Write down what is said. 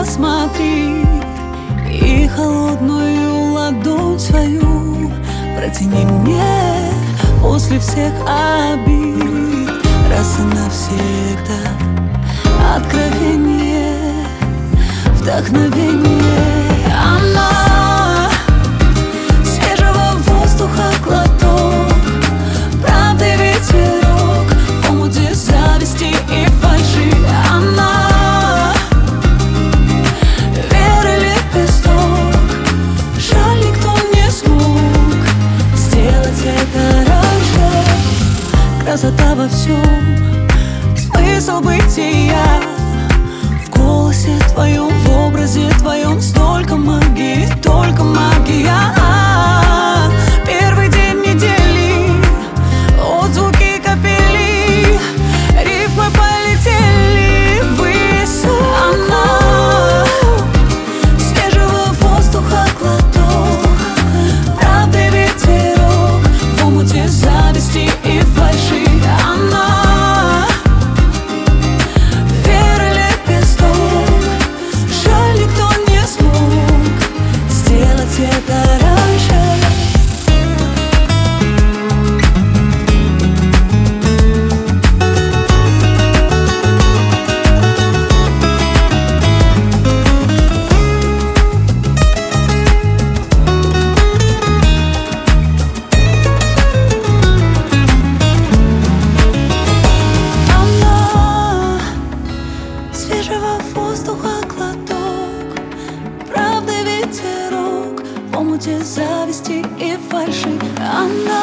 посмотри и холодную ладонь свою протяни мне после всех обид. Раз и навсегда откровение, вдохновение. Она свежего воздуха глоток, правды ветерок в омуте зависти и фальши. Она веры лепесток, жаль, никто не смог сделать это раньше. Красота во всем, смысл бытия в голосе твоем, в образе твоем. Столько магии, только магия. Первый день недели, отзвуки капели, рифмы полетели ввысь. Она свежего воздуха глоток, правды ветерок в омуте зависти и фальши. Она веры лепесток, жаль, никто не смог сделать это раньше. Свежего воздуха глоток, правды ветерок в омуте зависти и фальши. Она